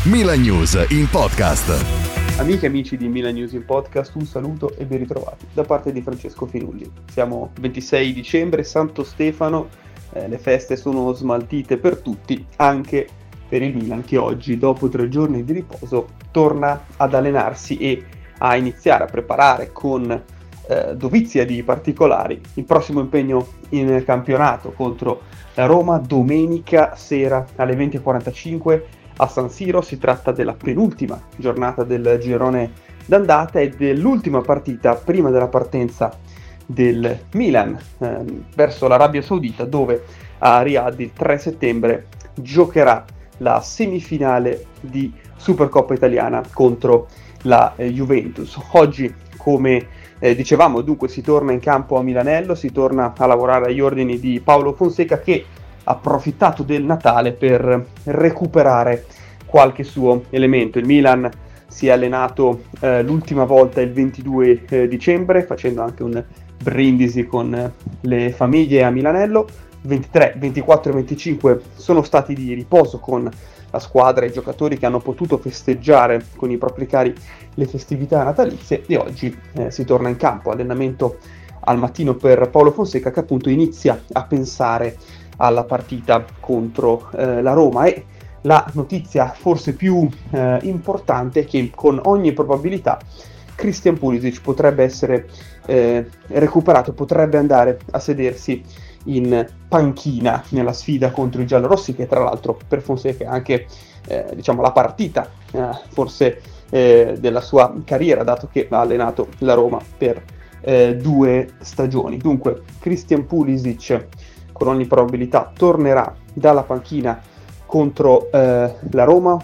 Milan News in podcast. Amiche e amici di Milan News in podcast, un saluto e ben ritrovati da parte di Francesco Finulli. Siamo 26 dicembre, Santo Stefano, le feste sono smaltite per tutti, anche per il Milan che oggi, dopo 3 giorni di riposo, torna ad allenarsi e a iniziare a preparare con dovizia di particolari il prossimo impegno in campionato contro la Roma domenica sera alle 20:45 a San Siro. Si tratta della penultima giornata del girone d'andata e dell'ultima partita prima della partenza del Milan verso l'Arabia Saudita, dove a Riyadh il 3 settembre giocherà la semifinale di Supercoppa italiana contro la Juventus. Oggi, come dicevamo, dunque si torna in campo a Milanello, si torna a lavorare agli ordini di Paolo Fonseca, che ha approfittato del Natale per recuperare qualche suo elemento. Il Milan si è allenato l'ultima volta il 22 dicembre, facendo anche un brindisi con le famiglie a Milanello. 23, 24 e 25 sono stati di riposo con la squadra e i giocatori che hanno potuto festeggiare con i propri cari le festività natalizie, e oggi si torna in campo, allenamento al mattino per Paolo Fonseca, che appunto inizia a pensare alla partita contro la Roma. E la notizia forse più importante è che con ogni probabilità Christian Pulisic potrebbe essere recuperato, potrebbe andare a sedersi in panchina nella sfida contro i giallorossi, che tra l'altro per Fonseca è anche la partita forse della sua carriera, dato che ha allenato la Roma per 2 stagioni. Dunque Christian Pulisic con ogni probabilità tornerà dalla panchina contro la Roma,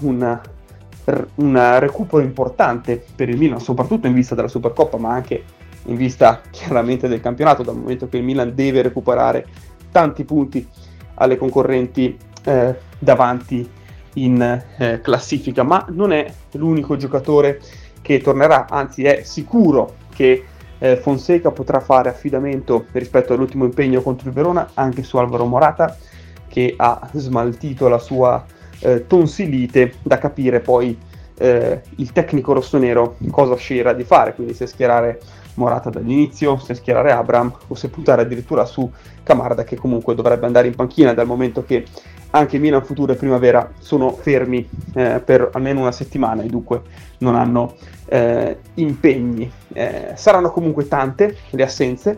un recupero importante per il Milan, soprattutto in vista della Supercoppa, ma anche in vista chiaramente del campionato, dal momento che il Milan deve recuperare tanti punti alle concorrenti davanti in classifica. Ma non è l'unico giocatore che tornerà, anzi è sicuro che Fonseca potrà fare affidamento rispetto all'ultimo impegno contro il Verona anche su Alvaro Morata, che ha smaltito la sua tonsillite. Da capire poi il tecnico rossonero cosa sceglierà di fare, quindi se schierare Morata dall'inizio, se schierare Abraham o se puntare addirittura su Camarda, che comunque dovrebbe andare in panchina, dal momento che anche Milan Futuro e Primavera sono fermi per almeno una settimana e dunque non hanno impegni. Saranno comunque tante le assenze,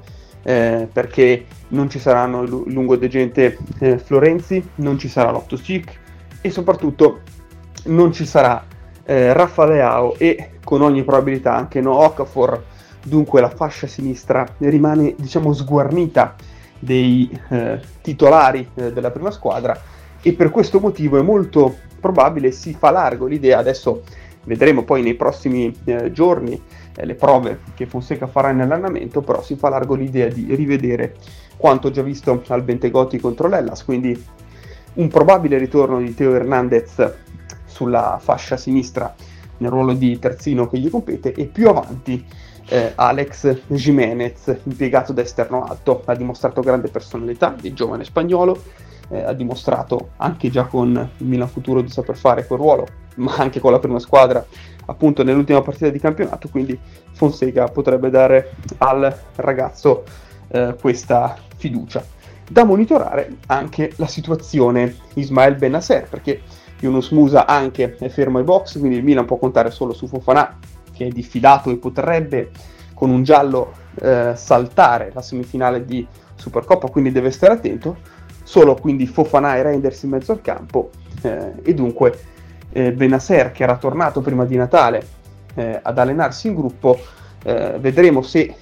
perché non ci saranno il lungodegente Florenzi, non ci sarà Loftus-Cheek e soprattutto non ci sarà Rafa Leao e con ogni probabilità anche Noah Okafor. Dunque la fascia sinistra rimane sguarnita dei titolari della prima squadra, e per questo motivo è molto probabile si fa largo l'idea. Adesso vedremo poi nei prossimi giorni le prove che Fonseca farà in allenamento, però si fa largo l'idea di rivedere quanto già visto al Bentegodi contro l'Hellas, quindi un probabile ritorno di Theo Hernandez sulla fascia sinistra nel ruolo di terzino che gli compete, e più avanti Alex Jimenez, impiegato da esterno alto. Ha dimostrato grande personalità, il giovane spagnolo, ha dimostrato anche già con il Milan Futuro di saper fare quel ruolo, ma anche con la prima squadra appunto nell'ultima partita di campionato, quindi Fonseca potrebbe dare al ragazzo questa fiducia. Da monitorare anche la situazione Ismael Bennacer, perché Yunus Musa anche è fermo ai box, quindi il Milan può contare solo su Fofana, che è diffidato e potrebbe con un giallo saltare la semifinale di Supercoppa, quindi deve stare attento. Solo quindi Fofana e Reinders in mezzo al campo, e dunque Bennacer, che era tornato prima di Natale ad allenarsi in gruppo. Vedremo se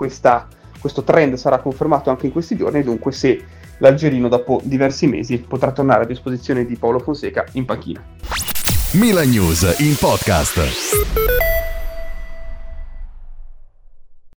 questo trend sarà confermato anche in questi giorni, e dunque se l'algerino dopo diversi mesi potrà tornare a disposizione di Paolo Fonseca in panchina. Milan News in podcast.